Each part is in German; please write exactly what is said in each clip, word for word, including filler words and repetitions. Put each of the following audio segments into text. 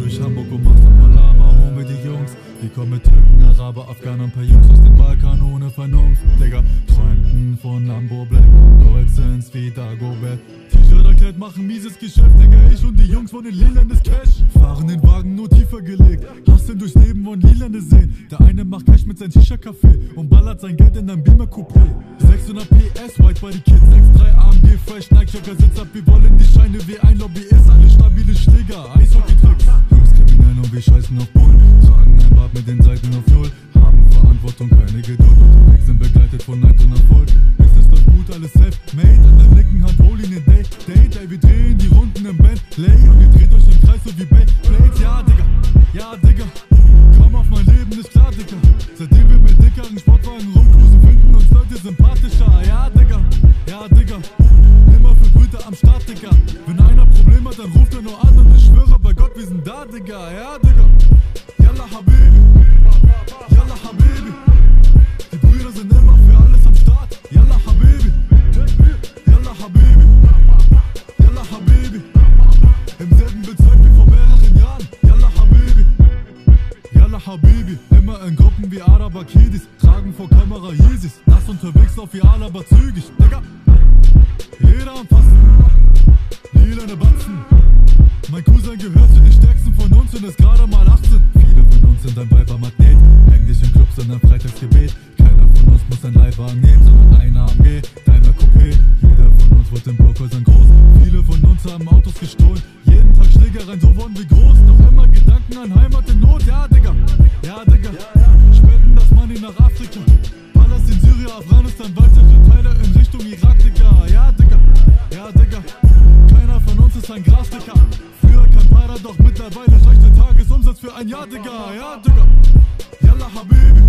durch Hamburg und machst ein paar Lama, holen wir die Jungs. Wir kommen mit Türken, Araber, Afghaner, ein paar Jungs aus dem Balkan ohne Vernunft. Digga, träumten von Lambo, Black und Dolzens wie Dagobert. T-Shirt erklärt, machen mieses Geschäft, Digga, ich und die Jungs von den Lilan ist Cash. Fahren den Wagen nur tiefer gelegt, hasseln durchs Leben, wollen Lilane sehen. Der eine macht Cash mit seinem Shisha-Café und ballert sein Geld in ein Beamer-Coupé. sechshundert P S, White bei die Kids, sechs drei A M G, Fresh, Nike-Joker, Sitz ab, wir wollen die Scheine wie ein Lobbyist. Alle stabile Schläger, Eishockey-Tricks. Jungs kriminell und wir scheißen auf Bullen. Tragen ein Bart mit den Seiten auf Null. Haben Verantwortung, keine Geduld. Unterwegs sind begleitet von Neid und Erfolg. Business läuft gut, alles self-made. An der linken Hand Holy in Day, Day, Day. Wir drehen die Runden im Bentley und ihr dreht euch im Kreis so wie Beyblades. Ja, Digga, ja, Digga. Komm auf mein Leben, ist klar, Digga. Seitdem wir mit dickeren Sportwagen rumcruisen, finden uns Leute sympathischer. Ja, Digga, ja, Digga. Immer für Brüder am Start, Digga. Wenn einer Problem hat, dann ruft er nur an und ich schwöre bei Gott, wir sind da, Digga. Ja, Digga. Yalla Habibi, Yalla Habibi. Die Brüder sind immer für alles am Start. Yalla Habibi, Yalla Habibi, Yalla Habibi. Im selben Bezirk wie vor mehreren Jahren. Yalla Habibi, Yalla Habibi. Immer in Gruppen wie Araber Kidis, tragen vor Kamera Yeezys. Nass unterwegs, lauf wie Al, aber zügig, Digga. Jeder am Fasten, lilane Batzen. Mein Cousin gehört zu den stärksten von uns und ist gerade mal achtzehn. Viele von uns sind ein Weibermagnet, häng dich im Club, sondern Freitagsgebet. Keiner von uns muss ein Leihwagen nehmen, sondern ein A M G, Daimler Coupé. Jeder von uns wird in Blockhäusern groß. Viele von uns haben Autos gestohlen. Jeden Tag Schlägereien, so wurden wir groß. Doch immer Gedanken an Heimat in Not. Ja, Digga, ja, Digga. Spenden das Money nach Afrika. Palästin, Syrien, Afghanistan, weitere Teile in Richtung Irak, Digga. Ja, Digga, ja, Digga. Keiner von uns ist ein Grasdicker. Früher kein Para, doch mittlerweile reicht der Tagesumsatz für ein Jahr, Digga. Ja, Digga. Yalla Habibi,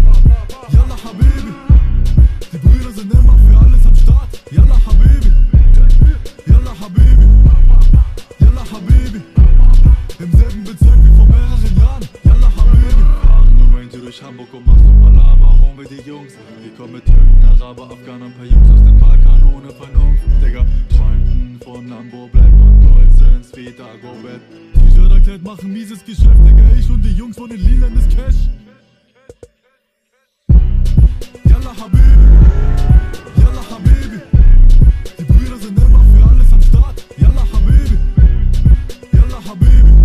Yalla Habibi. Die Brüder sind immer für alles am Start. Yalla Habibi, Yalla Habibi, Yalla Habibi. Im selben Bezirk wie vor mehreren Jahren. Yalla Habibi. Fahren eine Range durch Hamburg und machst ein paar Lama, holen wir die Jungs. Wir kommen mit Türken, Araber, Afghaner, ein paar Jungs aus dem Balkan ohne Vernunft. Digga, träumten von Lambo, Black und Dolzens wie Dagobert. T-Shirt erklärt, machen mieses Geschäft, Digga, ich und die Jungs von den Lilan ist Cash. Yalla Habibi, Yalla Habibi. Die Brüder sind immer für alles am Start. Yalla Habibi, Yalla Habibi.